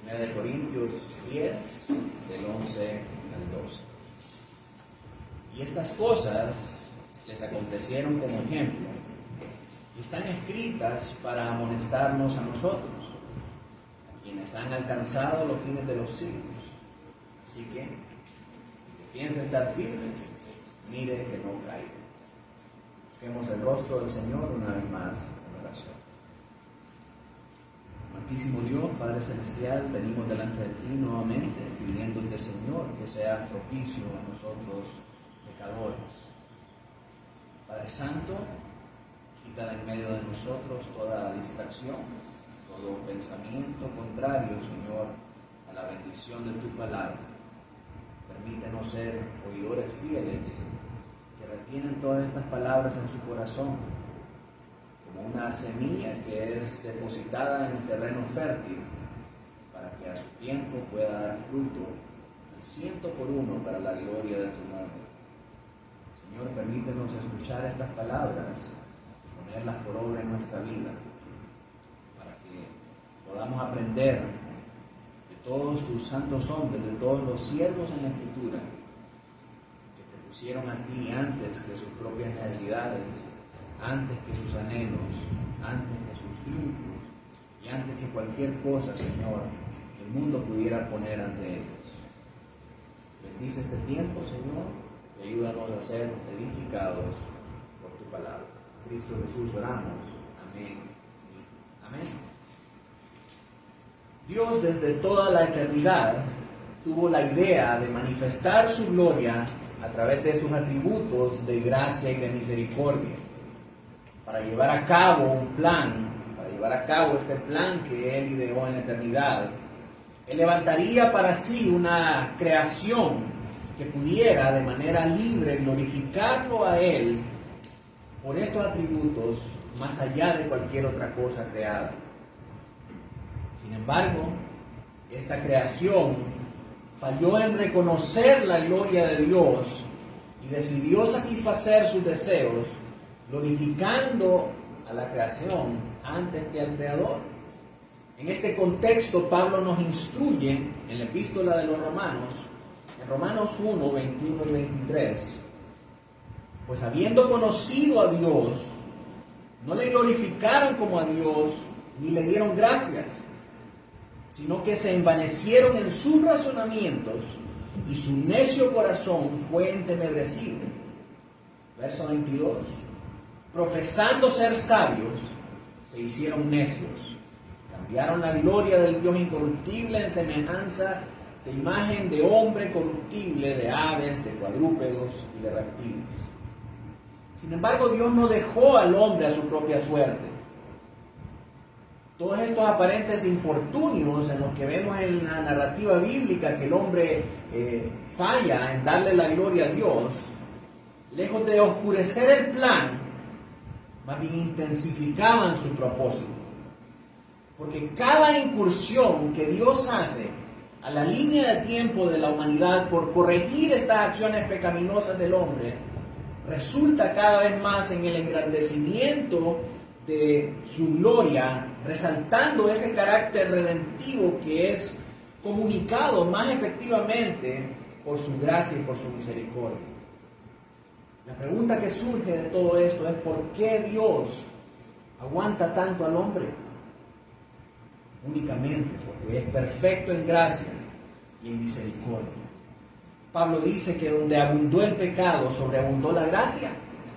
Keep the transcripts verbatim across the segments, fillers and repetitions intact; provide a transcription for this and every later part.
primera de Corintios diez, del once al doce. Y estas cosas les acontecieron como ejemplo, y están escritas para amonestarnos a nosotros, a quienes han alcanzado los fines de los siglos. Así que, el que piensa estar firme, mire que no caiga. Busquemos el rostro del Señor una vez más en oración. Amantísimo Dios, Padre Celestial, venimos delante de ti nuevamente, pidiéndote, Señor, que seas propicio a nosotros, pecadores. Padre Santo, quita de en medio de nosotros toda distracción, todo pensamiento contrario, Señor, a la bendición de tu palabra. Permítenos ser oidores fieles, que retienen todas estas palabras en su corazón, como una semilla que es depositada en terreno fértil, para que a su tiempo pueda dar fruto al ciento por uno para la gloria de tu nombre. Señor, permítenos escuchar estas palabras y ponerlas por obra en nuestra vida, para que podamos aprender de todos tus santos hombres, de todos los siervos en la Escritura, que te pusieron a ti antes que sus propias necesidades, antes que sus anhelos, antes que sus triunfos y antes que cualquier cosa, Señor, que el mundo pudiera poner ante ellos. Bendice este tiempo, Señor, y ayúdanos a ser edificados por tu palabra. En Cristo Jesús oramos. Amén. Amén. Dios desde toda la eternidad tuvo la idea de manifestar su gloria a través de sus atributos de gracia y de misericordia, para llevar a cabo un plan, para llevar a cabo este plan que Él ideó en la eternidad. Él levantaría para sí una creación que pudiera de manera libre glorificarlo a Él por estos atributos más allá de cualquier otra cosa creada. Sin embargo, esta creación falló en reconocer la gloria de Dios y decidió satisfacer sus deseos, glorificando a la creación antes que al Creador. En este contexto, Pablo nos instruye en la epístola de los Romanos, en Romanos uno, veintiuno y veintitrés, pues habiendo conocido a Dios, no le glorificaron como a Dios, ni le dieron gracias, sino que se envanecieron en sus razonamientos, y su necio corazón fue entenebrecido. Verso veintidós. Profesando ser sabios, se hicieron necios. Cambiaron la gloria del Dios incorruptible en semejanza de imagen de hombre corruptible, de aves, de cuadrúpedos y de reptiles. Sin embargo, Dios no dejó al hombre a su propia suerte. Todos estos aparentes infortunios en los que vemos en la narrativa bíblica que el hombre eh, falla en darle la gloria a Dios, lejos de oscurecer el plan, más bien intensificaban su propósito. Porque cada incursión que Dios hace a la línea de tiempo de la humanidad por corregir estas acciones pecaminosas del hombre, resulta cada vez más en el engrandecimiento de su gloria, resaltando ese carácter redentivo que es comunicado más efectivamente por su gracia y por su misericordia. La pregunta que surge de todo esto es: ¿por qué Dios aguanta tanto al hombre? Únicamente porque es perfecto en gracia y en misericordia. Pablo dice que donde abundó el pecado, sobreabundó la gracia.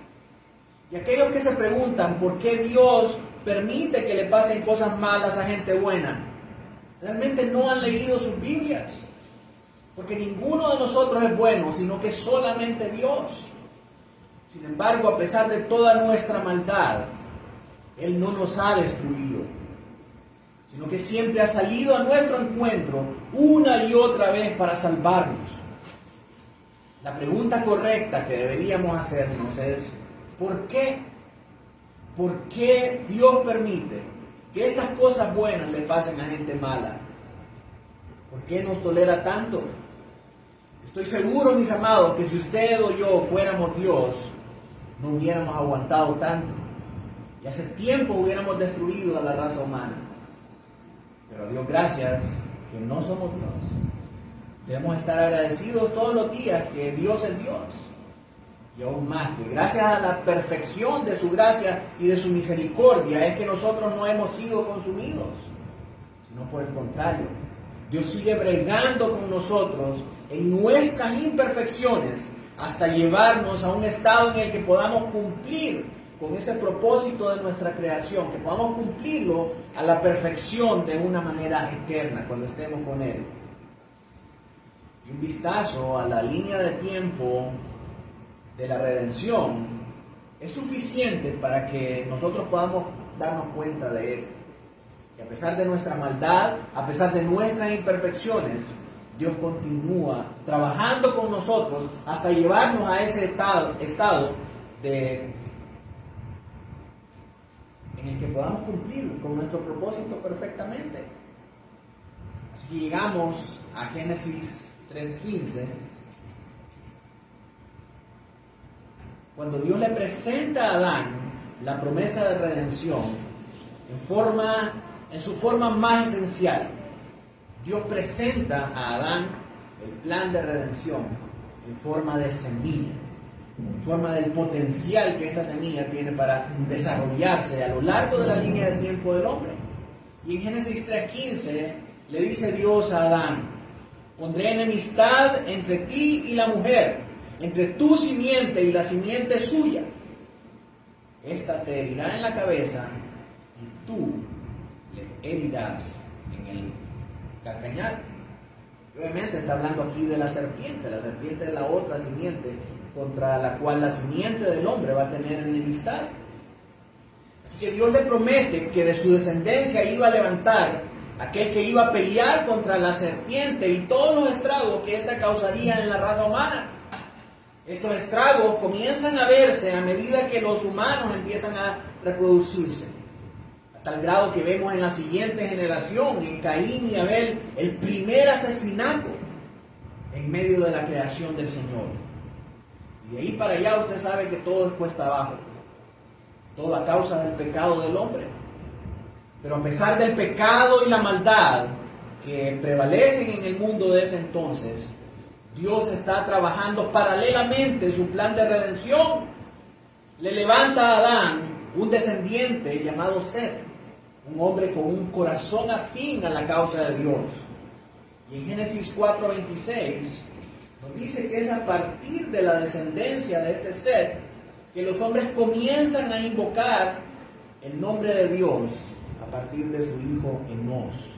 Y aquellos que se preguntan por qué Dios permite que le pasen cosas malas a gente buena, realmente no han leído sus Biblias. Porque ninguno de nosotros es bueno, sino que solamente Dios. Sin embargo, a pesar de toda nuestra maldad, Él no nos ha destruido, sino que siempre ha salido a nuestro encuentro una y otra vez para salvarnos. La pregunta correcta que deberíamos hacernos es: ¿por qué? ¿Por qué Dios permite que estas cosas buenas le pasen a gente mala? ¿Por qué nos tolera tanto? Estoy seguro, mis amados, que si usted o yo fuéramos Dios, no hubiéramos aguantado tanto. Y hace tiempo hubiéramos destruido a la raza humana. Pero a Dios gracias, que no somos Dios. Debemos estar agradecidos todos los días que Dios es Dios. Y aún más, que gracias a la perfección de su gracia y de su misericordia es que nosotros no hemos sido consumidos, sino por el contrario. Dios sigue bregando con nosotros en nuestras imperfecciones hasta llevarnos a un estado en el que podamos cumplir con ese propósito de nuestra creación, que podamos cumplirlo a la perfección de una manera eterna cuando estemos con Él. Y un vistazo a la línea de tiempo de la redención es suficiente para que nosotros podamos darnos cuenta de esto. Que a pesar de nuestra maldad, a pesar de nuestras imperfecciones, Dios continúa trabajando con nosotros hasta llevarnos a ese estado, estado de, en el que podamos cumplir con nuestro propósito perfectamente. Así que llegamos a Génesis tres quince, cuando Dios le presenta a Adán la promesa de redención en forma, en su forma más esencial. Dios presenta a Adán el plan de redención en forma de semilla, en forma del potencial que esta semilla tiene para desarrollarse a lo largo de la línea de tiempo del hombre. Y en Génesis tres quince le dice Dios a Adán: pondré enemistad entre ti y la mujer, entre tu simiente y la simiente suya. Esta te herirá en la cabeza y tú le herirás en el calcañar. Obviamente está hablando aquí de la serpiente. La serpiente es la otra simiente contra la cual la simiente del hombre va a tener enemistad. Así que Dios le promete que de su descendencia iba a levantar aquel que iba a pelear contra la serpiente y todos los estragos que ésta causaría en la raza humana. Estos estragos comienzan a verse a medida que los humanos empiezan a reproducirse, a tal grado que vemos en la siguiente generación, en Caín y Abel, el primer asesinato en medio de la creación del Señor. Y de ahí para allá usted sabe que todo es cuesta abajo, todo a causa del pecado del hombre. Pero a pesar del pecado y la maldad que prevalecen en el mundo de ese entonces, Dios está trabajando paralelamente su plan de redención. Le levanta a Adán un descendiente llamado Set, un hombre con un corazón afín a la causa de Dios. Y en Génesis cuatro veintiséis nos dice que es a partir de la descendencia de este Set que los hombres comienzan a invocar el nombre de Dios a partir de su hijo Enos.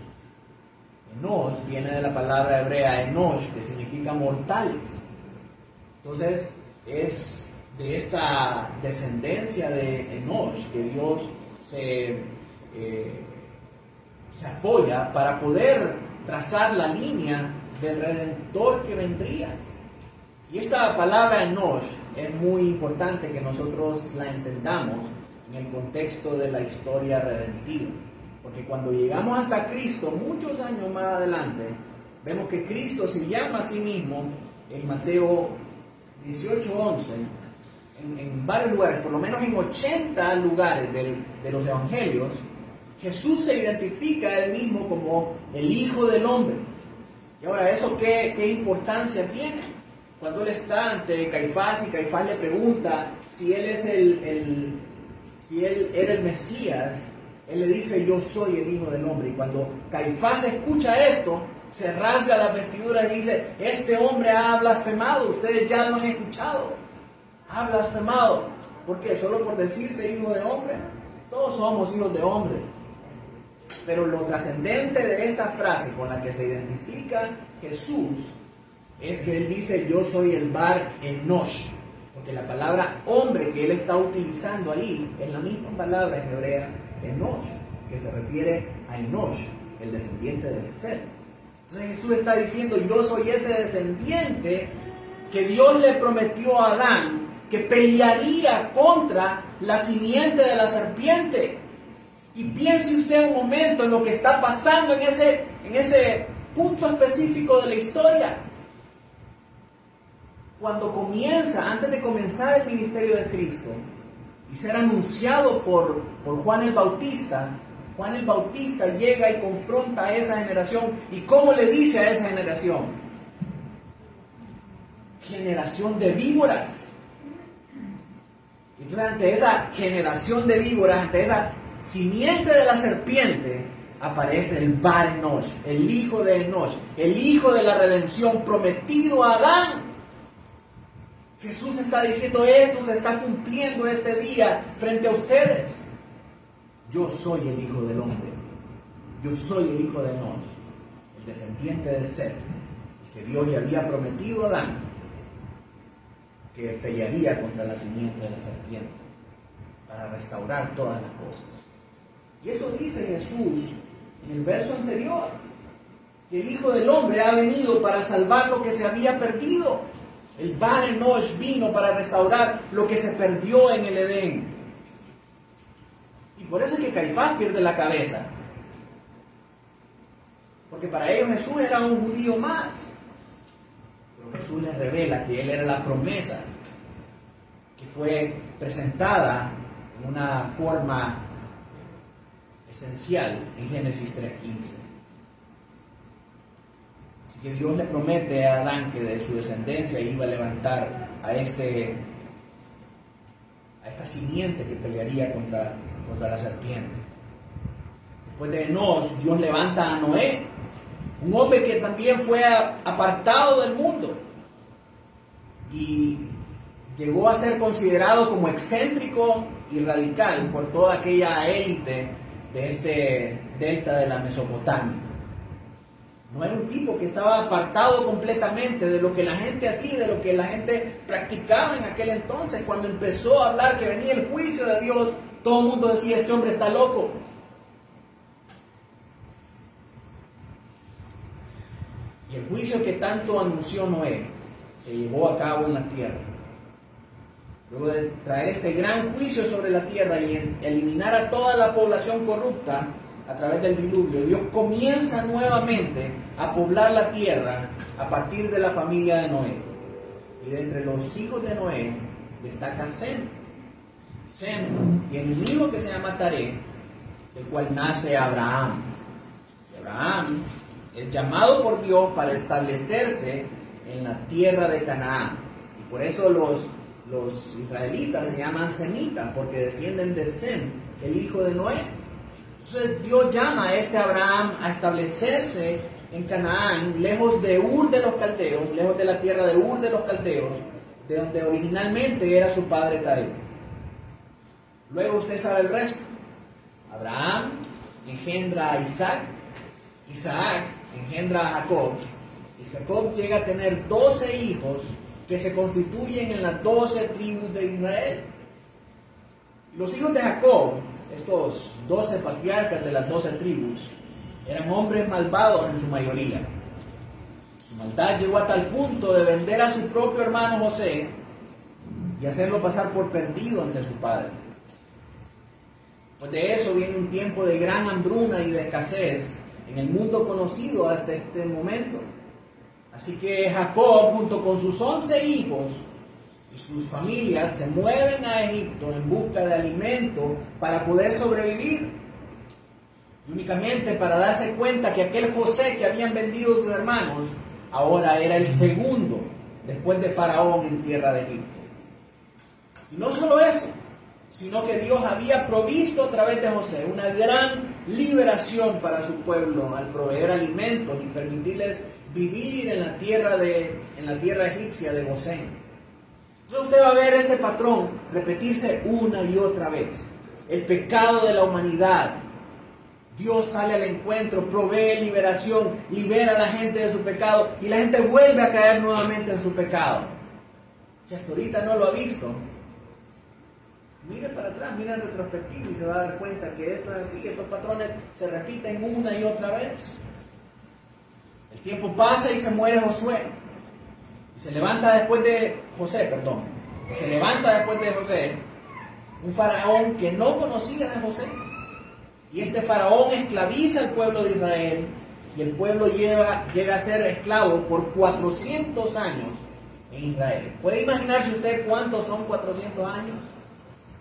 Enos viene de la palabra hebrea Enosh, que significa mortales. Entonces, es de esta descendencia de Enosh que Dios se, eh, se apoya para poder trazar la línea del Redentor que vendría. Y esta palabra Enosh es muy importante que nosotros la entendamos en el contexto de la historia redentiva. Porque cuando llegamos hasta Cristo, muchos años más adelante, vemos que Cristo se llama a sí mismo en Mateo dieciocho once, en, en varios lugares, por lo menos en ochenta lugares del, de los evangelios, Jesús se identifica a él mismo como el Hijo del Hombre. Y ahora, ¿eso qué, qué importancia tiene? Cuando él está ante Caifás y Caifás le pregunta si él es el, el si él era el Mesías, él le dice: yo soy el Hijo del Hombre. Y cuando Caifás escucha esto, se rasga las vestiduras y dice: este hombre ha blasfemado, ustedes ya lo han escuchado, ha blasfemado. ¿Por qué? ¿Solo por decirse hijo de hombre? Todos somos hijos de hombre. Pero lo trascendente de esta frase con la que se identifica Jesús es que él dice: yo soy el Bar Enosh, porque la palabra hombre que él está utilizando ahí es la misma palabra en hebrea Enosh, que se refiere a Enosh, el descendiente de Set. Entonces Jesús está diciendo: yo soy ese descendiente que Dios le prometió a Adán, que pelearía contra la simiente de la serpiente. Y piense usted un momento en lo que está pasando en ese, en ese punto específico de la historia. Cuando comienza, antes de comenzar el ministerio de Cristo y ser anunciado por, por Juan el Bautista, Juan el Bautista llega y confronta a esa generación. ¿Y cómo le dice a esa generación? Generación de víboras. Entonces, ante esa generación de víboras, ante esa simiente de la serpiente, aparece el Bar Enosh, el hijo de Enosh, el hijo de la redención prometido a Adán. Jesús está diciendo: esto se está cumpliendo este día frente a ustedes. Yo soy el hijo del hombre, yo soy el hijo de Enosh, el descendiente del Set, que Dios le había prometido a Adán, que pelearía contra la simiente de la serpiente para restaurar todas las cosas. Y eso dice Jesús en el verso anterior, que el Hijo del Hombre ha venido para salvar lo que se había perdido. El Bar Enosh vino para restaurar lo que se perdió en el Edén. Y por eso es que Caifás pierde la cabeza, porque para ellos Jesús era un judío más. Pero Jesús les revela que Él era la promesa que fue presentada en una forma esencial en Génesis tres quince. Así que Dios le promete a Adán que de su descendencia iba a levantar a este a esta simiente que pelearía contra, contra la serpiente. Después de Enosh, Dios levanta a Noé, un hombre que también fue apartado del mundo y llegó a ser considerado como excéntrico y radical por toda aquella élite de este delta de la Mesopotamia. No era un tipo que estaba apartado completamente de lo que la gente hacía, de lo que la gente practicaba en aquel entonces. Cuando empezó a hablar que venía el juicio de Dios, todo el mundo decía: este hombre está loco. Y el juicio que tanto anunció Noé se llevó a cabo en la tierra. Luego de traer este gran juicio sobre la tierra y eliminar a toda la población corrupta a través del diluvio, Dios comienza nuevamente a poblar la tierra a partir de la familia de Noé. Y de entre los hijos de Noé destaca Sem. Sem tiene un hijo que se llama Taré, del cual nace Abraham. Y Abraham es llamado por Dios para establecerse en la tierra de Canaán. Y por eso los, los israelitas se llaman semitas, porque descienden de Sem, el hijo de Noé. Entonces Dios llama a este Abraham a establecerse en Canaán, lejos de Ur de los Caldeos, lejos de la tierra de Ur de los Caldeos, de donde originalmente era su padre Taré. Luego usted sabe el resto. Abraham engendra a Isaac, Isaac engendra a Jacob, y Jacob llega a tener doce hijos que se constituyen en las doce tribus de Israel. Los hijos de Jacob, estos doce patriarcas de las doce tribus, eran hombres malvados en su mayoría. Su maldad llegó a tal punto de vender a su propio hermano José y hacerlo pasar por perdido ante su padre. Pues de eso viene un tiempo de gran hambruna y de escasez en el mundo conocido hasta este momento. Así que Jacob, junto con sus once hijos y sus familias, se mueven a Egipto en busca de alimento para poder sobrevivir. Y únicamente para darse cuenta que aquel José que habían vendido sus hermanos, ahora era el segundo después de Faraón en tierra de Egipto. Y no solo eso, sino que Dios había provisto a través de José una gran liberación para su pueblo al proveer alimentos y permitirles vivir en la tierra de en la tierra egipcia de Gosén. Entonces usted va a ver este patrón repetirse una y otra vez. El pecado de la humanidad. Dios sale al encuentro, provee liberación, libera a la gente de su pecado y la gente vuelve a caer nuevamente en su pecado. Si hasta ahorita no lo ha visto, mire para atrás, mire en retrospectiva y se va a dar cuenta que esto es así, estos patrones se repiten una y otra vez. El tiempo pasa y se muere Josué. Y se levanta después de José, perdón. Se levanta después de José un faraón que no conocía a José. Y este faraón esclaviza al pueblo de Israel y el pueblo llega, llega a ser esclavo por cuatrocientos años en Israel. ¿Puede imaginarse usted cuántos son cuatrocientos años?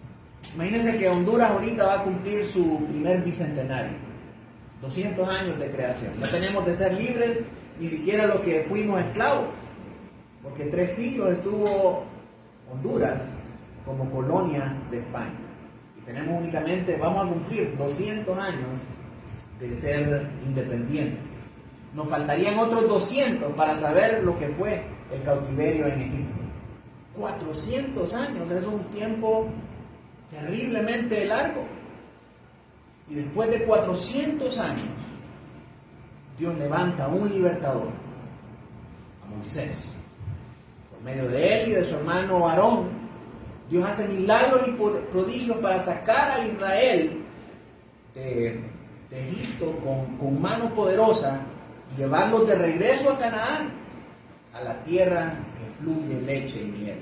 Imagínense que Honduras ahorita va a cumplir su primer bicentenario, doscientos años de creación. Ya tenemos de ser libres, ni siquiera los que fuimos esclavos, porque tres siglos estuvo Honduras como colonia de España. Y tenemos únicamente, vamos a cumplir doscientos años de ser independientes. Nos faltarían otros doscientos para saber lo que fue el cautiverio en Egipto. cuatrocientos años es un tiempo terriblemente largo. Y después de cuatrocientos años, Dios levanta a un libertador, a Moisés. Por medio de él y de su hermano Aarón, Dios hace milagros y prodigios para sacar a Israel de, de Egipto con, con mano poderosa y llevarlos de regreso a Canaán, a la tierra que fluye leche y miel.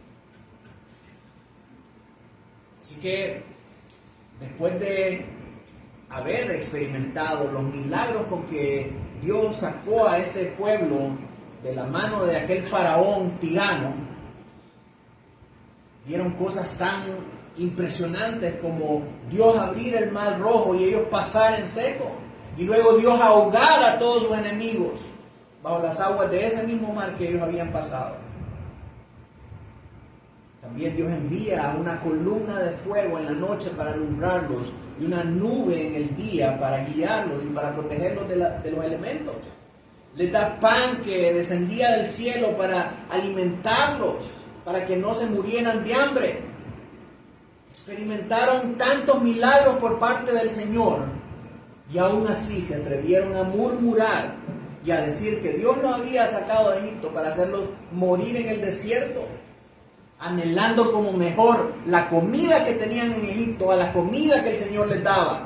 Así que, después de haber experimentado los milagros con que Dios sacó a este pueblo de la mano de aquel faraón tirano, vieron cosas tan impresionantes como Dios abrir el mar rojo y ellos pasar en seco, y luego Dios ahogar a todos sus enemigos bajo las aguas de ese mismo mar que ellos habían pasado. También Dios envía una columna de fuego en la noche para alumbrarlos y una nube en el día para guiarlos y para protegerlos de, la, de los elementos. Les da pan que descendía del cielo para alimentarlos, para que no se murieran de hambre. Experimentaron tantos milagros por parte del Señor y aún así se atrevieron a murmurar y a decir que Dios los había sacado de Egipto para hacerlos morir en el desierto, anhelando como mejor la comida que tenían en Egipto a la comida que el Señor les daba.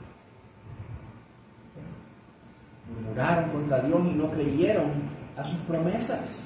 Murmuraron contra Dios y no creyeron a sus promesas.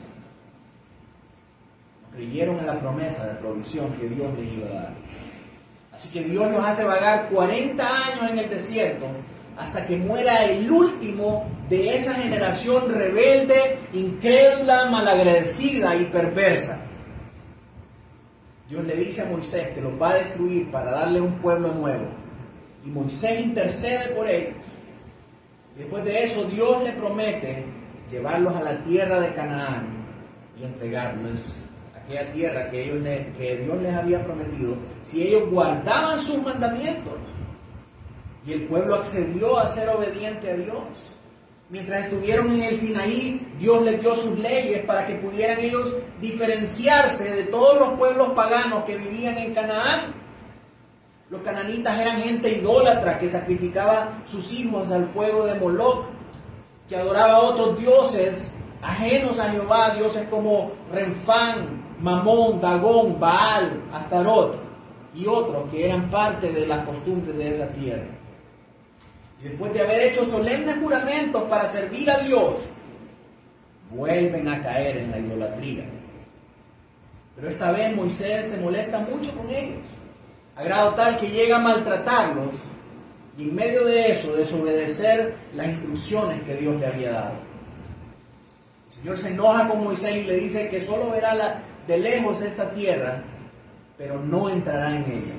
No creyeron en la promesa de provisión que Dios les iba a dar. Así que Dios los hace vagar cuarenta años en el desierto hasta que muera el último de esa generación rebelde, incrédula, malagradecida y perversa. Dios le dice a Moisés que los va a destruir para darle un pueblo nuevo. Y Moisés intercede por ellos. Después de eso, Dios le promete llevarlos a la tierra de Canaán y entregarlos aquella tierra que, ellos le, que Dios les había prometido, si ellos guardaban sus mandamientos. Y el pueblo accedió a ser obediente a Dios. Mientras estuvieron en el Sinaí, Dios les dio sus leyes para que pudieran ellos diferenciarse de todos los pueblos paganos que vivían en Canaán. Los cananitas eran gente idólatra que sacrificaba sus hijos al fuego de Moloc, que adoraba a otros dioses ajenos a Jehová, dioses como Renfán, Mamón, Dagón, Baal, Astarot y otros que eran parte de las costumbres de esa tierra. Y después de haber hecho solemnes juramentos para servir a Dios, vuelven a caer en la idolatría. Pero esta vez Moisés se molesta mucho con ellos, a grado tal que llega a maltratarlos y en medio de eso desobedecer las instrucciones que Dios le había dado. El Señor se enoja con Moisés y le dice que solo verá la, de lejos esta tierra, pero no entrará en ella.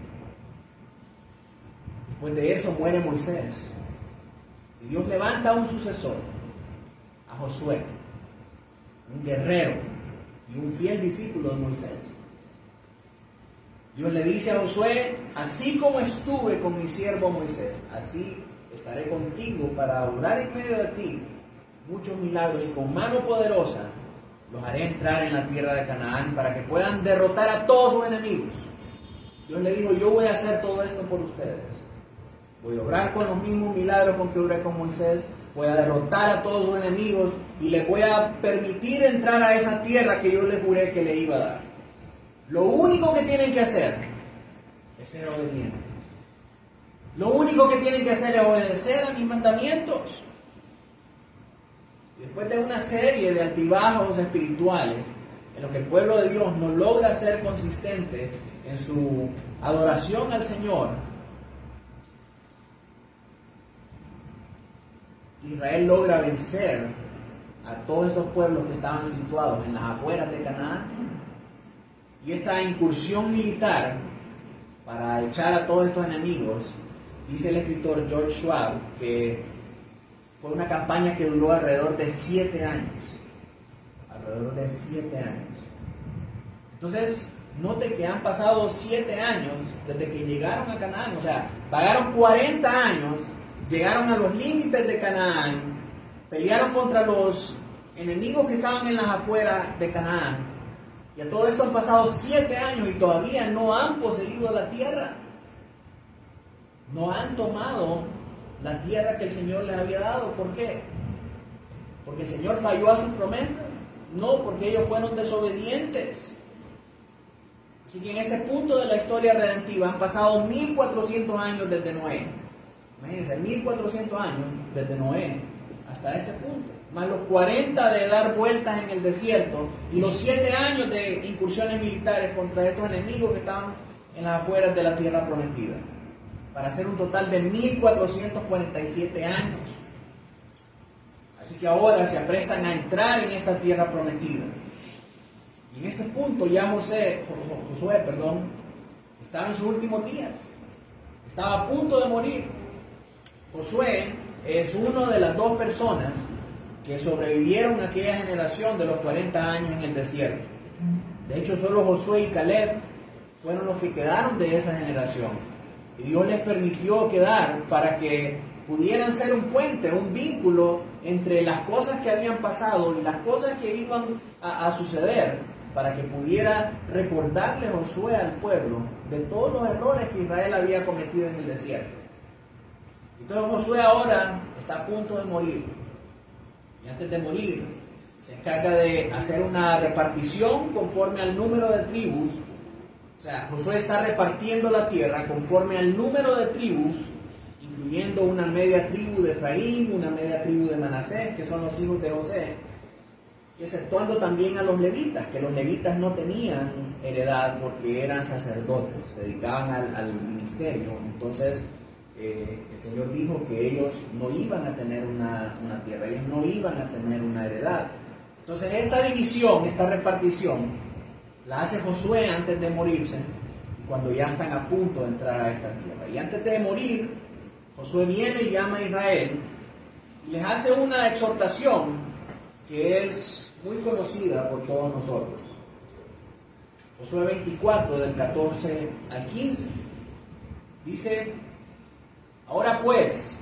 Después de eso muere Moisés. Y Dios levanta a un sucesor, a Josué, un guerrero y un fiel discípulo de Moisés. Dios le dice a Josué: así como estuve con mi siervo Moisés, así estaré contigo para obrar en medio de ti muchos milagros, y con mano poderosa los haré entrar en la tierra de Canaán para que puedan derrotar a todos sus enemigos. Dios le dijo: yo voy a hacer todo esto por ustedes. Voy a obrar con los mismos milagros con que obré con Moisés. Voy a derrotar a todos sus enemigos y les voy a permitir entrar a esa tierra que yo les juré que le iba a dar. Lo único que tienen que hacer es ser obedientes. Lo único que tienen que hacer es obedecer a mis mandamientos. Después de una serie de altibajos espirituales en los que el pueblo de Dios no logra ser consistente en su adoración al Señor, Israel logra vencer a todos estos pueblos que estaban situados en las afueras de Canaán. Y esta incursión militar para echar a todos estos enemigos, dice el escritor George Schwab que fue una campaña que duró alrededor de siete años. Alrededor de siete años. Entonces, note que han pasado siete años desde que llegaron a Canaán. O sea, pagaron cuarenta años, llegaron a los límites de Canaán, pelearon contra los enemigos que estaban en las afueras de Canaán. Y a todo esto han pasado siete años y todavía no han poseído la tierra. No han tomado la tierra que el Señor les había dado. ¿Por qué? Porque el Señor falló a sus promesas. No, porque ellos fueron desobedientes. Así que en este punto de la historia redentiva han pasado mil cuatrocientos años desde Noé. Imagínense, mil cuatrocientos años desde Noé hasta este punto. Más los cuarenta de dar vueltas en el desierto y los siete años de incursiones militares contra estos enemigos que estaban en las afueras de la tierra prometida. Para hacer un total de mil cuatrocientos cuarenta y siete años. Así que ahora se aprestan a entrar en esta tierra prometida. Y en este punto ya José, Josué, perdón, estaba en sus últimos días. Estaba a punto de morir. Josué es una de las dos personas que sobrevivieron a aquella generación de los cuarenta años en el desierto. De hecho, solo Josué y Caleb fueron los que quedaron de esa generación. Y Dios les permitió quedar para que pudieran ser un puente, un vínculo entre las cosas que habían pasado y las cosas que iban a, a suceder, para que pudiera recordarle Josué al pueblo de todos los errores que Israel había cometido en el desierto. Entonces Josué ahora está a punto de morir. Y antes de morir, se encarga de hacer una repartición conforme al número de tribus. O sea, Josué está repartiendo la tierra conforme al número de tribus, incluyendo una media tribu de Efraín, una media tribu de Manasés, que son los hijos de José, y exceptuando también a los levitas, que los levitas no tenían heredad porque eran sacerdotes, se dedicaban al, al ministerio. Entonces, eh, el Señor dijo que ellos no iban a tener una, una tierra, ellos no iban a tener una heredad. Entonces, esta división, esta repartición, la hace Josué antes de morirse, cuando ya están a punto de entrar a esta tierra. Y antes de morir, Josué viene y llama a Israel y les hace una exhortación que es muy conocida por todos nosotros. Josué veinticuatro, del catorce al quince, dice: ahora pues,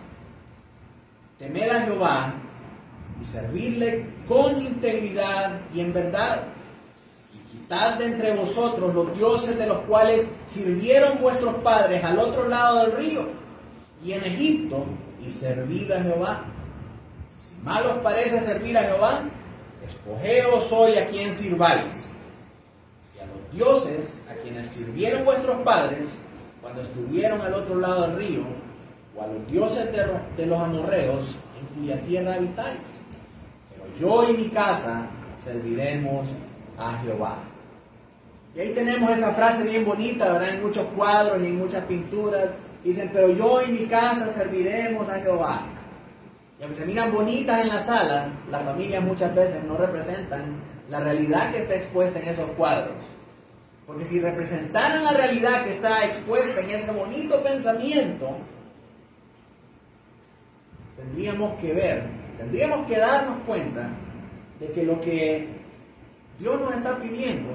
temed a Jehová y servidle con integridad y en verdad. Quitad de entre vosotros los dioses de los cuales sirvieron vuestros padres al otro lado del río y en Egipto, y servid a Jehová. Si mal os parece servir a Jehová, escogeos hoy a quien sirváis. Si a los dioses a quienes sirvieron vuestros padres cuando estuvieron al otro lado del río, o a los dioses de los, de los amorreos en cuya tierra habitáis. Pero yo y mi casa serviremos a Jehová. Y ahí tenemos esa frase bien bonita, ¿verdad? En muchos cuadros y en muchas pinturas dicen: pero yo y mi casa serviremos a Jehová. Y aunque se miran bonitas en la sala, las familias muchas veces no representan la realidad que está expuesta en esos cuadros. Porque si representaran la realidad que está expuesta en ese bonito pensamiento, tendríamos que ver, tendríamos que darnos cuenta de que lo que Dios nos está pidiendo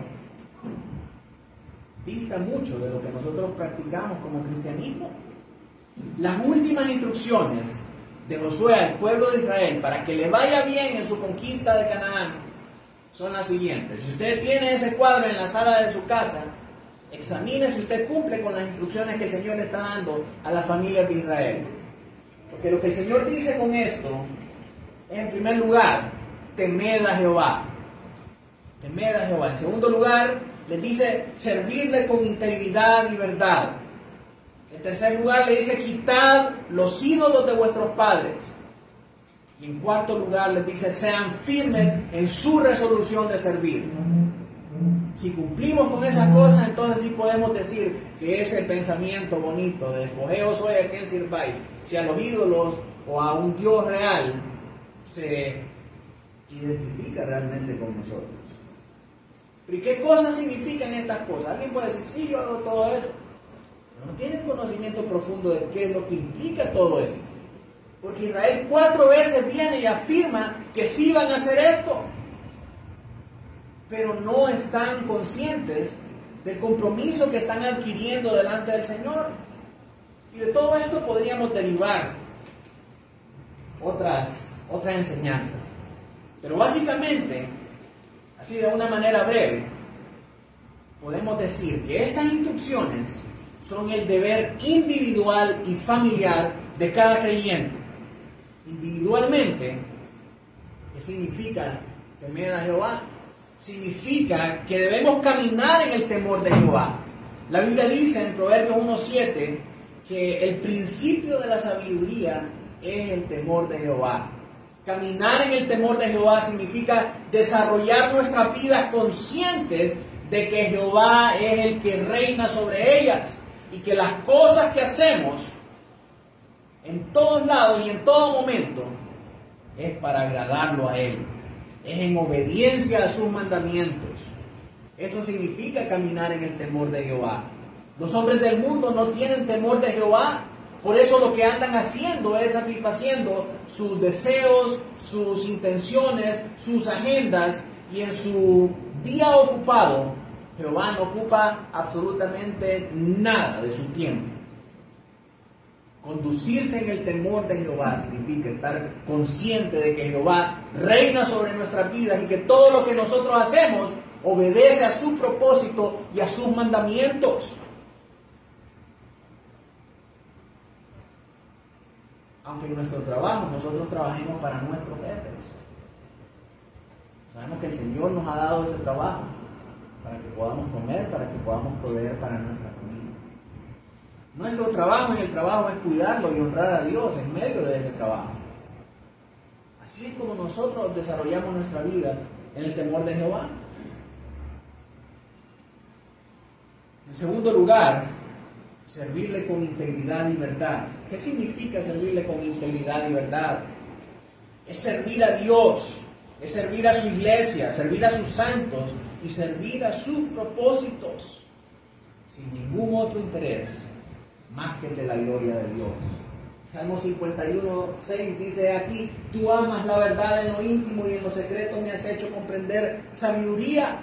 dista mucho de lo que nosotros practicamos como cristianismo. Las últimas instrucciones de Josué al pueblo de Israel para que le vaya bien en su conquista de Canaán son las siguientes. Si usted tiene ese cuadro en la sala de su casa, examine si usted cumple con las instrucciones que el Señor le está dando a las familias de Israel. Porque lo que el Señor dice con esto es, en primer lugar, temed a Jehová. Temed a Jehová. En segundo lugar, les dice servirle con integridad y verdad. En tercer lugar, le dice quitad los ídolos de vuestros padres. Y en cuarto lugar, les dice sean firmes en su resolución de servir. Si cumplimos con esas cosas, entonces sí podemos decir que ese pensamiento bonito de escogeos hoy a quien sirváis, si a los ídolos o a un Dios real, se identifica realmente con nosotros. ¿Pero qué cosas significan estas cosas? Alguien puede decir: sí, yo hago todo eso. No tienen conocimiento profundo de qué es lo que implica todo esto. Porque Israel cuatro veces viene y afirma que sí van a hacer esto. Pero no están conscientes del compromiso que están adquiriendo delante del Señor. Y de todo esto podríamos derivar otras, otras enseñanzas. Pero básicamente, así de una manera breve, podemos decir que estas instrucciones son el deber individual y familiar de cada creyente. Individualmente, ¿qué significa temer a Jehová? Significa que debemos caminar en el temor de Jehová. La Biblia dice en Proverbios uno siete que el principio de la sabiduría es el temor de Jehová. Caminar en el temor de Jehová significa desarrollar nuestras vidas conscientes de que Jehová es el que reina sobre ellas y que las cosas que hacemos en todos lados y en todo momento es para agradarlo a Él, es en obediencia a sus mandamientos. Eso significa caminar en el temor de Jehová. Los hombres del mundo no tienen temor de Jehová, por eso lo que andan haciendo es satisfaciendo sus deseos, sus intenciones, sus agendas, y en su día ocupado Jehová no ocupa absolutamente nada de su tiempo. Conducirse en el temor de Jehová significa estar consciente de que Jehová reina sobre nuestras vidas y que todo lo que nosotros hacemos obedece a su propósito y a sus mandamientos. Aunque en nuestro trabajo nosotros trabajemos para nuestros jefes, sabemos que el Señor nos ha dado ese trabajo para que podamos comer, para que podamos proveer para nuestra familia. Nuestro trabajo en el trabajo es cuidarlo y honrar a Dios en medio de ese trabajo. Así es como nosotros desarrollamos nuestra vida en el temor de Jehová. En segundo lugar, servirle con integridad y verdad. ¿Qué significa servirle con integridad y verdad? Es servir a Dios, es servir a su iglesia, servir a sus santos y servir a sus propósitos sin ningún otro interés más que el de la gloria de Dios. Salmo cincuenta y uno, seis dice aquí: tú amas la verdad en lo íntimo y en lo secreto me has hecho comprender sabiduría.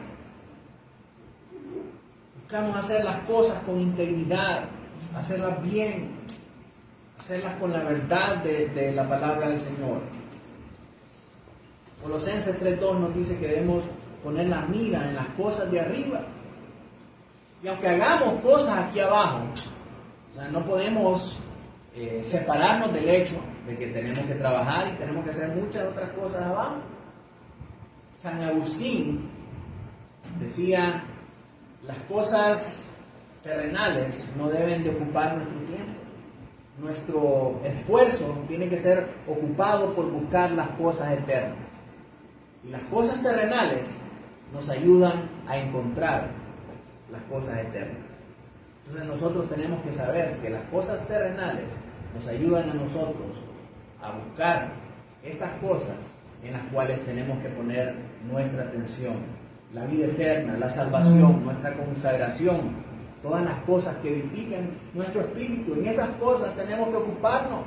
Buscamos hacer las cosas con integridad, hacerlas bien, hacerlas con la verdad de, de la palabra del Señor. Colosenses tres dos nos dice que debemos poner la mira en las cosas de arriba. Y aunque hagamos cosas aquí abajo, o sea, no podemos eh, separarnos del hecho de que tenemos que trabajar y tenemos que hacer muchas otras cosas abajo. San Agustín decía: las cosas terrenales no deben de ocupar nuestro tiempo. Nuestro esfuerzo tiene que ser ocupado por buscar las cosas eternas. Y las cosas terrenales nos ayudan a encontrar las cosas eternas. Entonces nosotros tenemos que saber que las cosas terrenales nos ayudan a nosotros a buscar estas cosas en las cuales tenemos que poner nuestra atención. La vida eterna, la salvación, nuestra consagración, todas las cosas que edifican nuestro espíritu, en esas cosas tenemos que ocuparnos.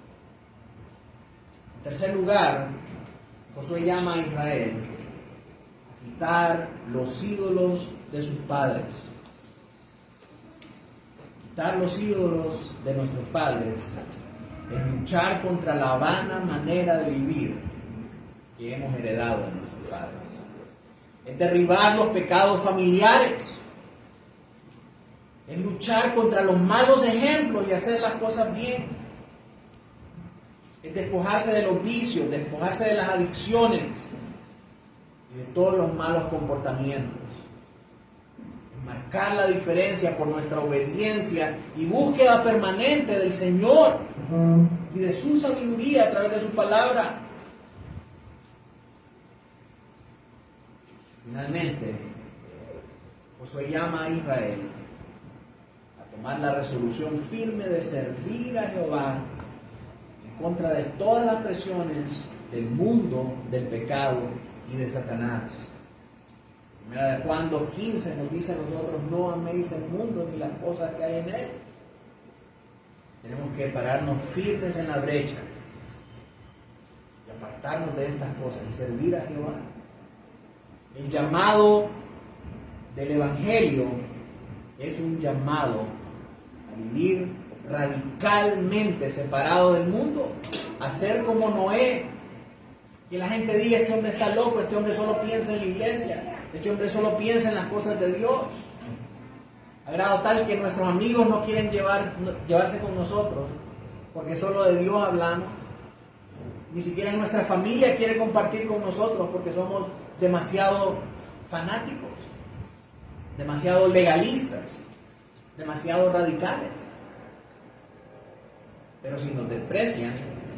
En tercer lugar, Josué llama a Israel a quitar los ídolos de sus padres. Quitar los ídolos de nuestros padres es luchar contra la vana manera de vivir que hemos heredado de nuestros padres. Es derribar los pecados familiares. Es luchar contra los malos ejemplos y hacer las cosas bien. Es despojarse de los vicios, despojarse de las adicciones y de todos los malos comportamientos. Es marcar la diferencia por nuestra obediencia y búsqueda permanente del Señor y de su sabiduría a través de su palabra. Finalmente, Josué llama a Israel a tomar la resolución firme de servir a Jehová en contra de todas las presiones del mundo, del pecado y de Satanás. Primera de Juan dos quince nos dice a nosotros: no améis el mundo ni las cosas que hay en él. tenemos que pararnos firmes en la brecha y apartarnos de estas cosas y servir a Jehová. El llamado del Evangelio es un llamado a vivir radicalmente separado del mundo, a ser como Noé. Que la gente diga: este hombre está loco, este hombre solo piensa en la iglesia, este hombre solo piensa en las cosas de Dios. A grado tal que nuestros amigos no quieren llevar, llevarse con nosotros porque solo de Dios hablamos. Ni siquiera nuestra familia quiere compartir con nosotros porque somos demasiado fanáticos, demasiado legalistas, demasiado radicales. Pero si nos desprecian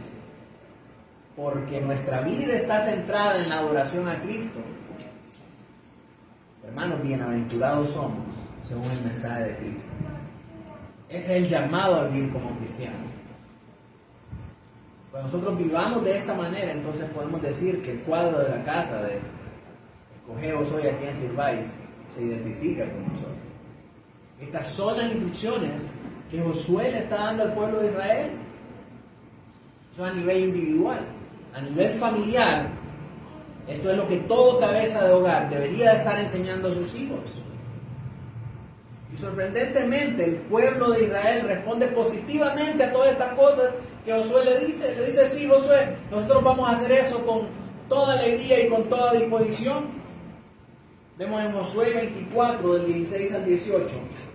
porque nuestra vida está centrada en la adoración a Cristo, hermanos, bienaventurados somos según el mensaje de Cristo. Ese es el llamado a vivir como cristianos. Cuando nosotros vivamos de esta manera, entonces podemos decir que el cuadro de la casa de escogeos hoy a quien sirváis se identifica con nosotros. Estas son las instrucciones que Josué le está dando al pueblo de Israel. Eso a nivel individual. A nivel familiar, esto es lo que todo cabeza de hogar debería de estar enseñando a sus hijos. Y sorprendentemente el pueblo de Israel responde positivamente a todas estas cosas que Josué le dice. Le dice: sí, Josué, nosotros vamos a hacer eso con toda alegría y con toda disposición. Vemos en Josué veinticuatro, del dieciséis al dieciocho,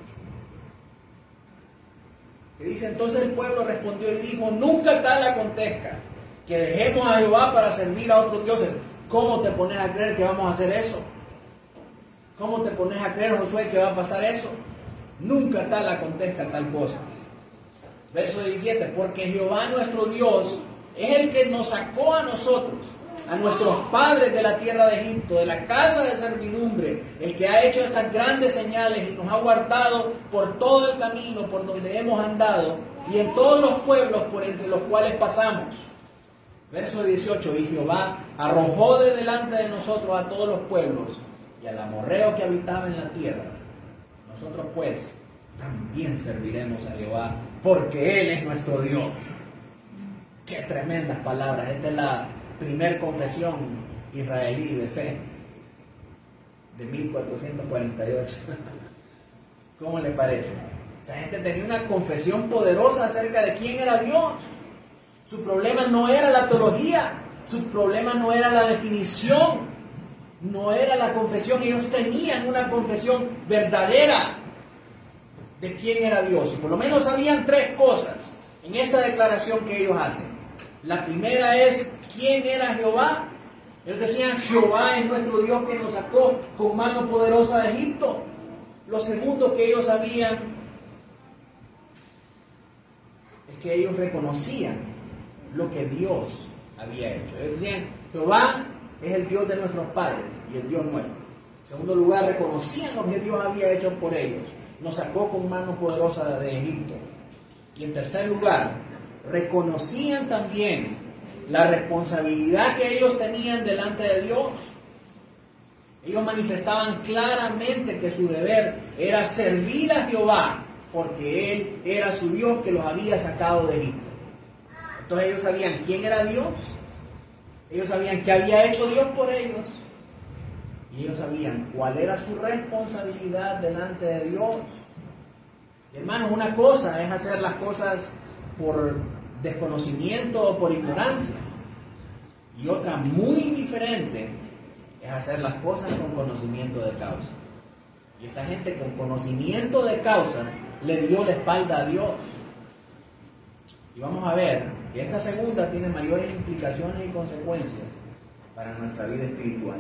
que dice: entonces el pueblo respondió y dijo: nunca tal acontezca que dejemos a Jehová para servir a otros dioses. ¿Cómo te pones a creer que vamos a hacer eso? ¿Cómo te pones a creer, Josué, que va a pasar eso? Nunca tal acontezca tal cosa. Verso diecisiete: porque Jehová nuestro Dios es el que nos sacó a nosotros, a nuestros padres de la tierra de Egipto, de la casa de servidumbre, el que ha hecho estas grandes señales y nos ha guardado por todo el camino por donde hemos andado y en todos los pueblos por entre los cuales pasamos. Verso dieciocho: y Jehová arrojó de delante de nosotros a todos los pueblos y al amorreo que habitaba en la tierra. Nosotros pues también serviremos a Jehová, porque Él es nuestro Dios. Qué tremendas palabras. Esta es la primer confesión israelí de fe de mil cuatrocientos cuarenta y ocho. ¿Cómo le parece? Esta gente tenía una confesión poderosa acerca de quién era Dios. Su problema no era la teología, su problema no era la definición, no era la confesión. Ellos tenían una confesión verdadera de quién era Dios. Y por lo menos sabían tres cosas en esta declaración que ellos hacen. La primera es quién era Jehová. Ellos decían: Jehová es nuestro Dios que nos sacó con mano poderosa de Egipto. Lo segundo que ellos sabían es que ellos reconocían lo que Dios había hecho. Ellos decían: Jehová es el Dios de nuestros padres y el Dios nuestro. En segundo lugar, reconocían lo que Dios había hecho por ellos. Nos sacó con mano poderosa de Egipto. Y en tercer lugar, reconocían también la responsabilidad que ellos tenían delante de Dios. Ellos manifestaban claramente que su deber era servir a Jehová, porque Él era su Dios que los había sacado de Egipto. Entonces ellos sabían quién era Dios, ellos sabían qué había hecho Dios por ellos, y ellos sabían cuál era su responsabilidad delante de Dios. Y hermanos, una cosa es hacer las cosas por desconocimiento o por ignorancia, y otra muy diferente es hacer las cosas con conocimiento de causa. Y esta gente con conocimiento de causa le dio la espalda a Dios. Y vamos a ver que esta segunda tiene mayores implicaciones y consecuencias para nuestra vida espiritual.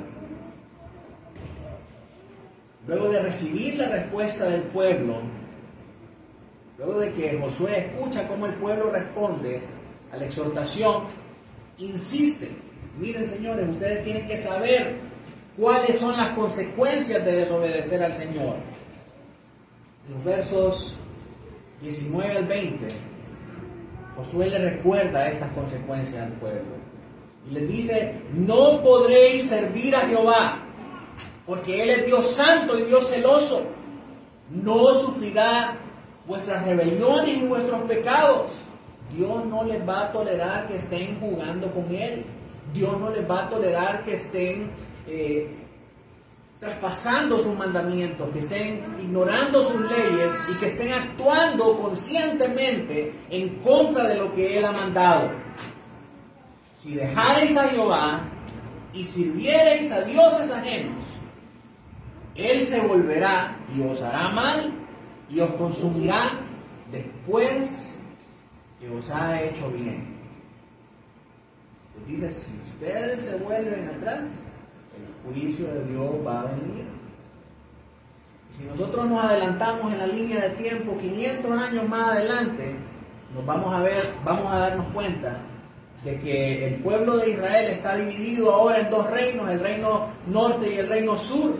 Luego de recibir la respuesta del pueblo, luego de que Josué escucha cómo el pueblo responde a la exhortación, insiste: miren, señores, ustedes tienen que saber cuáles son las consecuencias de desobedecer al Señor. En los versos diecinueve al veinte, Josué le recuerda estas consecuencias al pueblo y les dice: no podréis servir a Jehová, porque Él es Dios santo y Dios celoso. No sufrirá vuestras rebeliones y vuestros pecados. Dios no les va a tolerar que estén jugando con Él. Dios no les va a tolerar que estén eh, traspasando sus mandamientos, que estén ignorando sus leyes y que estén actuando conscientemente en contra de lo que Él ha mandado. Si dejareis a Jehová y sirviereis a dioses ajenos, Él se volverá y os hará mal y os consumirá después que os ha hecho bien. Pues dice, si ustedes se vuelven atrás, el juicio de Dios va a venir. Y si nosotros nos adelantamos en la línea de tiempo quinientos años más adelante, nos vamos a ver, vamos a darnos cuenta de que el pueblo de Israel está dividido ahora en dos reinos, el reino norte y el reino sur.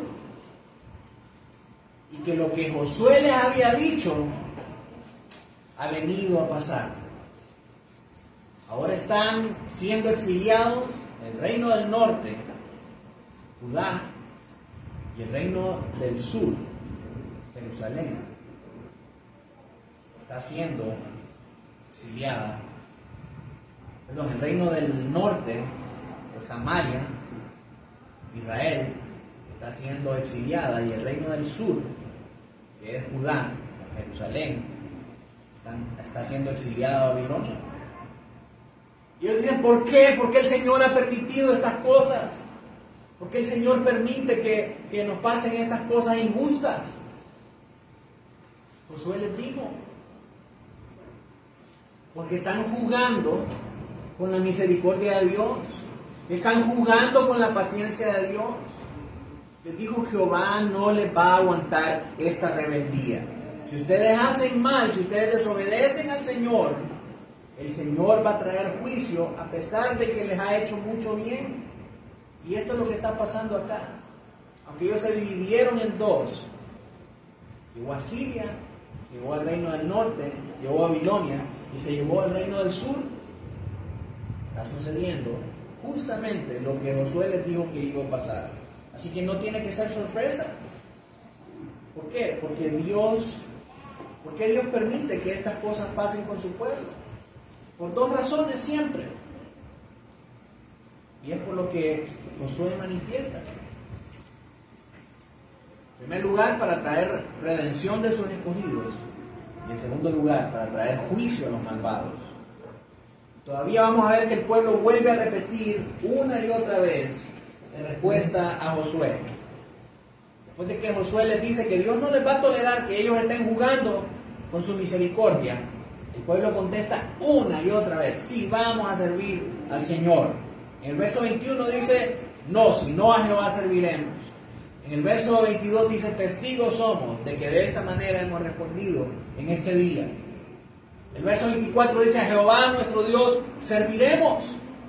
Y que lo que Josué les había dicho ha venido a pasar. Ahora están siendo exiliados el reino del norte, Judá, y el reino del sur, Jerusalén. Está siendo exiliada. Perdón, el reino del norte, de Samaria, Israel, está siendo exiliada, y el reino del sur, que es Judá, Jerusalén, está, está siendo exiliada a Babilonia. Y ellos dicen, ¿por qué? ¿Por qué el Señor ha permitido estas cosas? ¿Por qué el Señor permite que, que nos pasen estas cosas injustas? Josué les dijo, porque están jugando con la misericordia de Dios, están jugando con la paciencia de Dios. Les dijo, Jehová no les va a aguantar esta rebeldía. Si ustedes hacen mal, si ustedes desobedecen al Señor, el Señor va a traer juicio a pesar de que les ha hecho mucho bien. Y esto es lo que está pasando acá. Aunque ellos se dividieron en dos, llegó a Siria, se llevó al reino del norte, llegó a Babilonia y se llevó al reino del sur. Está sucediendo justamente lo que Josué les dijo que iba a pasar. Así que no tiene que ser sorpresa. ¿Por qué? Porque Dios, ¿por qué Dios permite que estas cosas pasen con su pueblo? Por dos razones siempre. Y es por lo que Josué manifiesta. En primer lugar, para traer redención de sus escogidos. Y en segundo lugar, para traer juicio a los malvados. Todavía vamos a ver que el pueblo vuelve a repetir una y otra vez en respuesta a Josué. Después de que Josué les dice que Dios no les va a tolerar que ellos estén jugando con su misericordia, el pueblo contesta una y otra vez, sí, vamos a servir al Señor. En el verso veintiuno dice, no, si no a Jehová serviremos. En el verso veintidós dice, testigos somos de que de esta manera hemos respondido en este día. El verso veinticuatro dice, a Jehová nuestro Dios serviremos.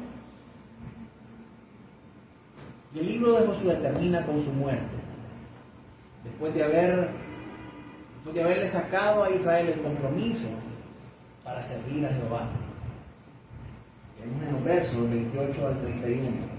Y el libro de Josué termina con su muerte. Después de haber, después de haberle sacado a Israel el compromiso para servir a Jehová. Vemos en los versos veintiocho al treinta y uno.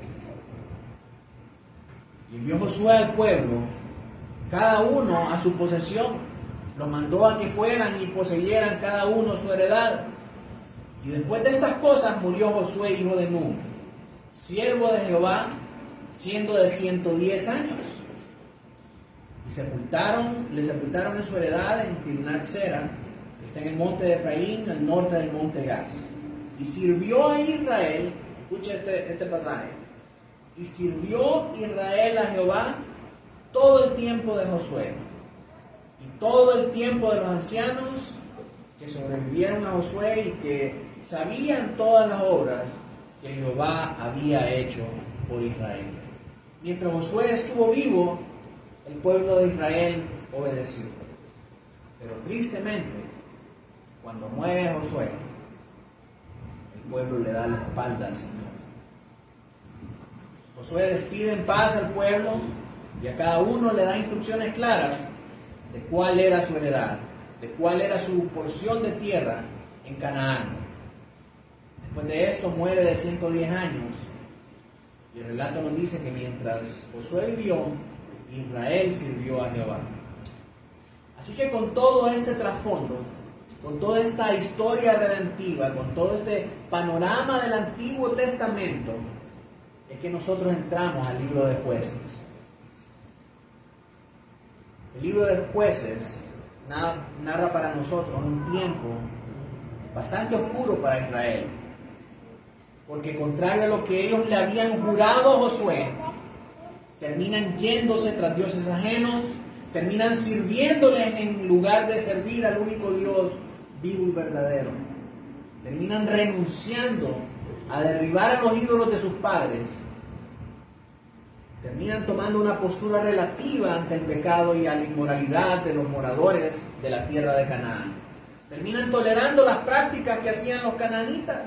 Y envió Josué al pueblo, cada uno a su posesión. Los mandó a que fueran y poseyeran cada uno su heredad. Y después de estas cosas murió Josué, hijo de Nun, siervo de Jehová, siendo de ciento diez años. Y sepultaron, le sepultaron en su heredad en Timnat-Sera, que está en el monte de Efraín, al norte del monte Gaz. Y sirvió a Israel, escucha este, este pasaje, y sirvió Israel a Jehová todo el tiempo de Josué, y todo el tiempo de los ancianos que sobrevivieron a Josué y que sabían todas las obras que Jehová había hecho por Israel. Mientras Josué estuvo vivo, el pueblo de Israel obedeció. Pero tristemente, cuando muere Josué, el pueblo le da la espalda al Señor. Josué despide en paz al pueblo y a cada uno le da instrucciones claras de cuál era su heredad, de cuál era su porción de tierra en Canaán. Después de esto muere de ciento diez años. Y el relato nos dice que mientras Josué vivió, Israel sirvió a Jehová. Así que con todo este trasfondo, con toda esta historia redentiva, con todo este panorama del Antiguo Testamento, es que nosotros entramos al libro de Jueces. El libro de Jueces narra para nosotros un tiempo bastante oscuro para Israel, porque contrario a lo que ellos le habían jurado a Josué, terminan yéndose tras dioses ajenos, terminan sirviéndoles en lugar de servir al único Dios vivo y verdadero. Terminan renunciando a derribar a los ídolos de sus padres. Terminan tomando una postura relativa ante el pecado y a la inmoralidad de los moradores de la tierra de Canaán. Terminan tolerando las prácticas que hacían los cananitas.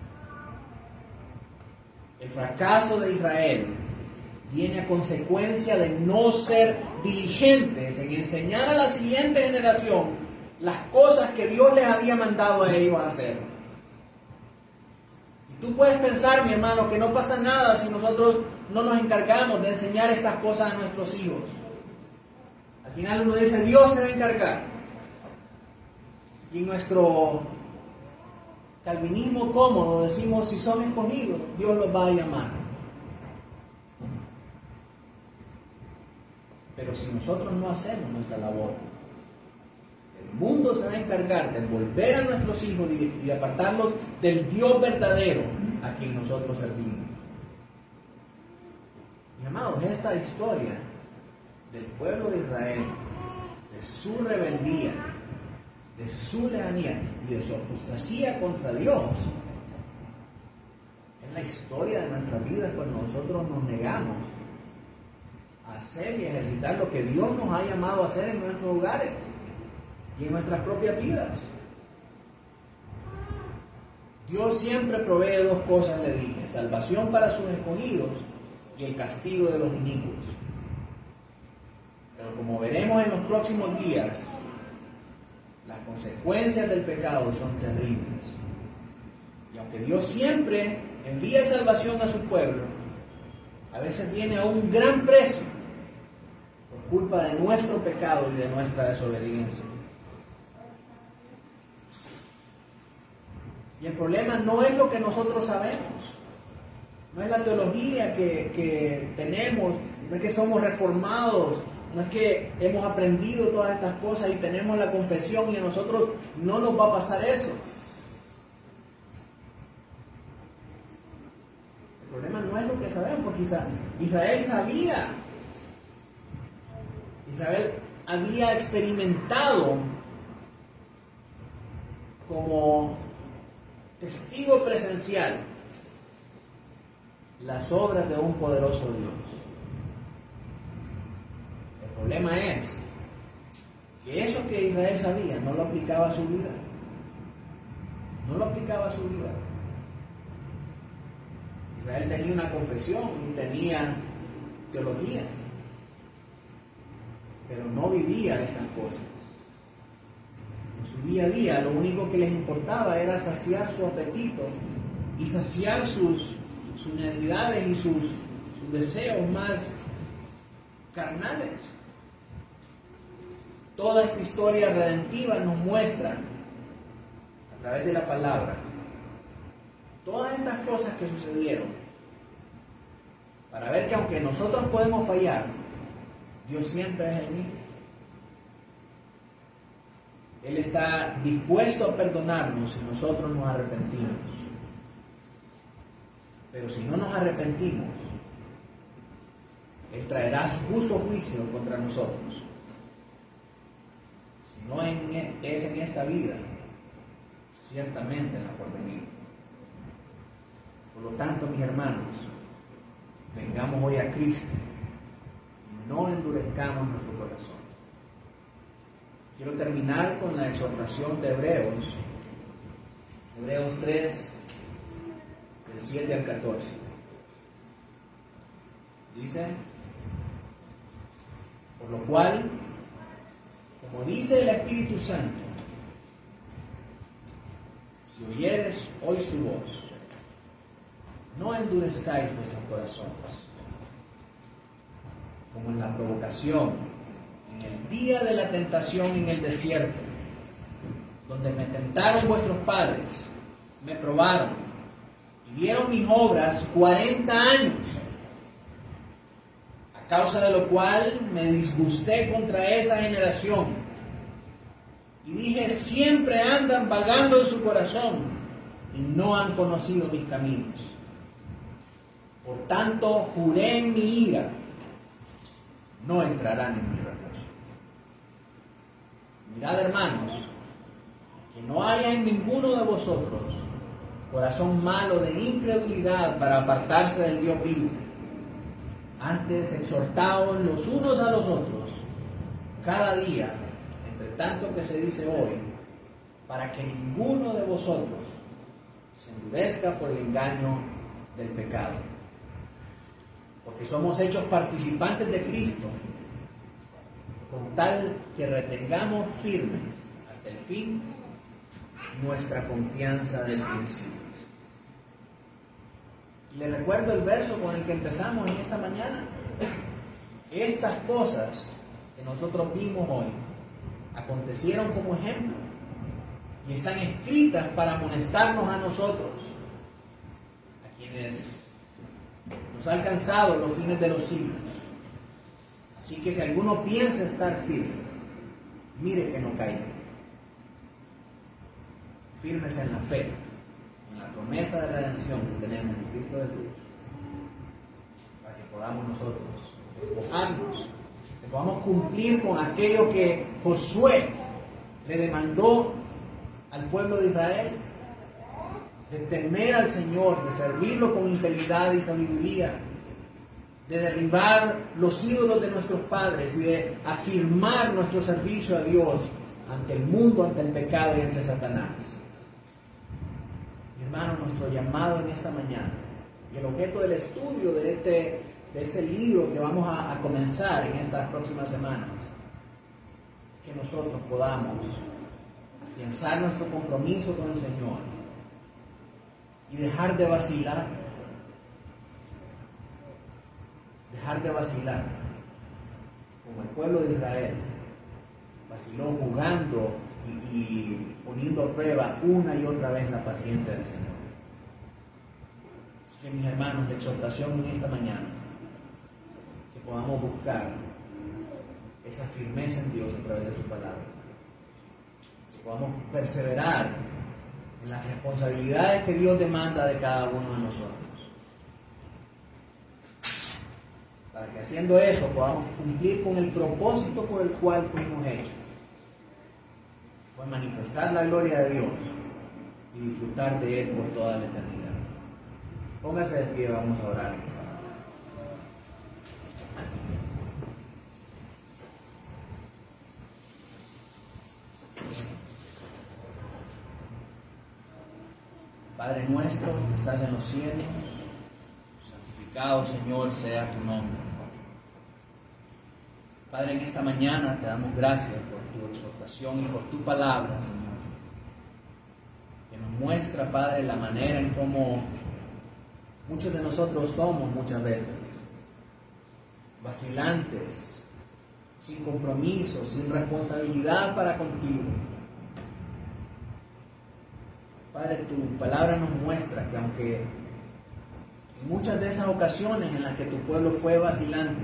El fracaso de Israel viene a consecuencia de no ser diligentes en enseñar a la siguiente generación las cosas que Dios les había mandado a ellos hacer. Y tú puedes pensar, mi hermano, que no pasa nada si nosotros no nos encargamos de enseñar estas cosas a nuestros hijos. Al final uno dice, Dios se va a encargar. Y en nuestro calvinismo cómodo decimos, si son escogidos, Dios los va a llamar. Pero si nosotros no hacemos nuestra labor, el mundo se va a encargar de envolver a nuestros hijos y de apartarlos del Dios verdadero a quien nosotros servimos. Mis amados, esta historia del pueblo de Israel, de su rebeldía, de su lejanía y de su apostasía contra Dios, es la historia de nuestra vida cuando nosotros nos negamos a hacer y ejercitar lo que Dios nos ha llamado a hacer en nuestros hogares y en nuestras propias vidas. Dios siempre provee dos cosas, le dije: salvación para sus escogidos y el castigo de los inicuos. Pero como veremos en los próximos días, las consecuencias del pecado son terribles. Y aunque Dios siempre envía salvación a su pueblo, a veces viene a un gran precio por culpa de nuestro pecado y de nuestra desobediencia. Y el problema no es lo que nosotros sabemos, no es la teología que, que tenemos, no es que somos reformados, no es que hemos aprendido todas estas cosas y tenemos la confesión y a nosotros no nos va a pasar eso. El problema no es lo que sabemos, porque Israel sabía, Israel había experimentado como testigo presencial las obras de un poderoso Dios. El problema es que eso que Israel sabía no lo aplicaba a su vida. No lo aplicaba a su vida. Israel tenía una confesión y tenía teología, pero no vivía estas cosas. En su día a día lo único que les importaba era saciar su apetito y saciar sus, sus necesidades y sus, sus deseos más carnales. Toda esta historia redentiva nos muestra, a través de la palabra, todas estas cosas que sucedieron, para ver que aunque nosotros podemos fallar, Dios siempre es el mismo. Él está dispuesto a perdonarnos si nosotros nos arrepentimos. Pero si no nos arrepentimos, Él traerá su justo juicio contra nosotros. Si no es en esta vida, ciertamente en la porvenir. Por lo tanto, mis hermanos, vengamos hoy a Cristo y no endurezcamos nuestro corazón. Quiero terminar con la exhortación de Hebreos, Hebreos tres, del siete al catorce. Dice: por lo cual, como dice el Espíritu Santo, si oyeres hoy su voz, no endurezcáis vuestros corazones, como en la provocación, en en el día de la tentación en el desierto, donde me tentaron vuestros padres, me probaron y vieron mis obras cuarenta años, a causa de lo cual me disgusté contra esa generación y dije, siempre andan vagando en su corazón y no han conocido mis caminos. Por tanto, juré en mi ira, no entrarán en mi reposo. Mirad, hermanos, que no haya en ninguno de vosotros corazón malo de incredulidad para apartarse del Dios vivo. Antes, exhortaos los unos a los otros cada día, entre tanto que se dice hoy, para que ninguno de vosotros se endurezca por el engaño del pecado. Porque somos hechos participantes de Cristo, con tal que retengamos firmes hasta el fin nuestra confianza del principio. Y les recuerdo el verso con el que empezamos en esta mañana. Estas cosas que nosotros vimos hoy acontecieron como ejemplo y están escritas para amonestarnos a nosotros, a quienes nos ha alcanzado los fines de los siglos. Así que si alguno piensa estar firme, mire que no caiga. Firmes en la fe, en la promesa de redención que tenemos en Cristo Jesús, para que podamos nosotros despojarnos, que podamos cumplir con aquello que Josué le demandó al pueblo de Israel, de temer al Señor, de servirlo con integridad y sabiduría, de derribar los ídolos de nuestros padres y de afirmar nuestro servicio a Dios ante el mundo, ante el pecado y ante Satanás. Mi hermano, nuestro llamado en esta mañana y el objeto del estudio de este, de este libro que vamos a, a comenzar en estas próximas semanas, es que nosotros podamos afianzar nuestro compromiso con el Señor y dejar de vacilar, dejar de vacilar, como el pueblo de Israel vaciló jugando y, y poniendo a prueba una y otra vez la paciencia del Señor. Así que, mis hermanos, la exhortación en esta mañana, que podamos buscar esa firmeza en Dios a través de su palabra, que podamos perseverar en las responsabilidades que Dios demanda de cada uno de nosotros, para que haciendo eso podamos cumplir con el propósito por el cual fuimos hechos. Fue manifestar la gloria de Dios y disfrutar de Él por toda la eternidad. Póngase de pie, vamos a orar en esta hora. Padre nuestro que estás en los cielos, santificado, Señor, sea tu nombre. Padre, en esta mañana te damos gracias por tu exhortación y por tu palabra, Señor, que nos muestra, Padre, la manera en cómo muchos de nosotros somos muchas veces vacilantes, sin compromiso, sin responsabilidad para contigo. Padre, tu palabra nos muestra que aunque en muchas de esas ocasiones en las que tu pueblo fue vacilante,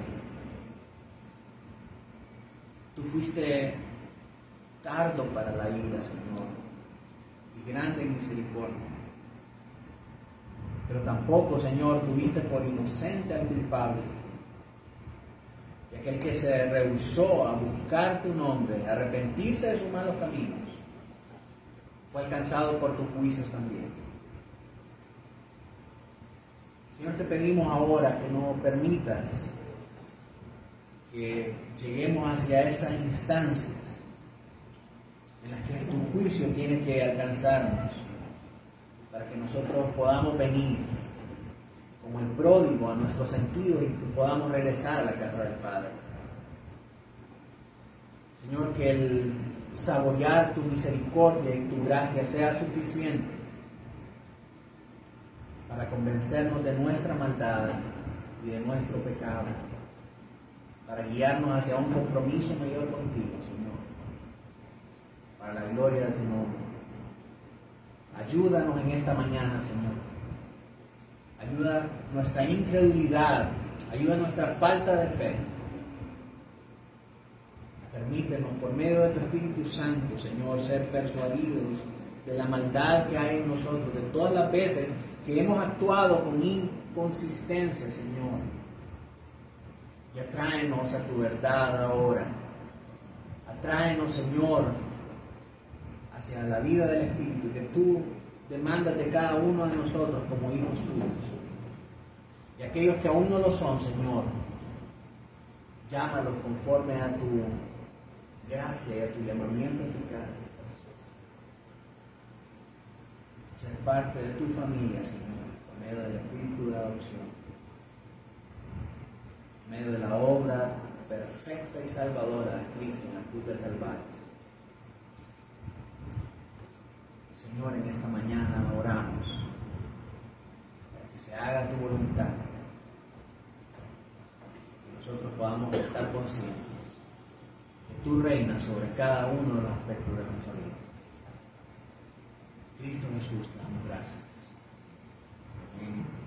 tú fuiste tardo para la ira, Señor, y grande en misericordia. Pero tampoco, Señor, tuviste por inocente al culpable. Y aquel que se rehusó a buscar tu nombre, a arrepentirse de sus malos caminos, fue alcanzado por tus juicios también. Señor, te pedimos ahora que no permitas que lleguemos hacia esas instancias en las que tu juicio tiene que alcanzarnos, para que nosotros podamos venir como el pródigo a nuestros sentidos y que podamos regresar a la casa del Padre. Señor, que el saborear tu misericordia y tu gracia sea suficiente para convencernos de nuestra maldad y de nuestro pecado, para guiarnos hacia un compromiso mayor contigo, Señor, para la gloria de tu nombre. Ayúdanos en esta mañana, Señor. Ayuda nuestra incredulidad, ayuda nuestra falta de fe. Permítenos, por medio de tu Espíritu Santo, Señor, ser persuadidos de la maldad que hay en nosotros, de todas las veces que hemos actuado con inconsistencia, Señor. Y atráenos a tu verdad ahora. Atráenos, Señor, hacia la vida del Espíritu, que tú demandas de cada uno de nosotros como hijos tuyos. Y aquellos que aún no lo son, Señor, llámalos conforme a tu gracia y a tu llamamiento eficaz. Ser parte de tu familia, Señor, por medio del Espíritu de adopción, por medio de la obra perfecta y salvadora de Cristo en la cruz del Calvario. Señor, en esta mañana oramos para que se haga tu voluntad, que nosotros podamos estar conscientes que tú reinas sobre cada uno de los aspectos de nuestra vida. Cristo Jesús, te damos gracias. Amén.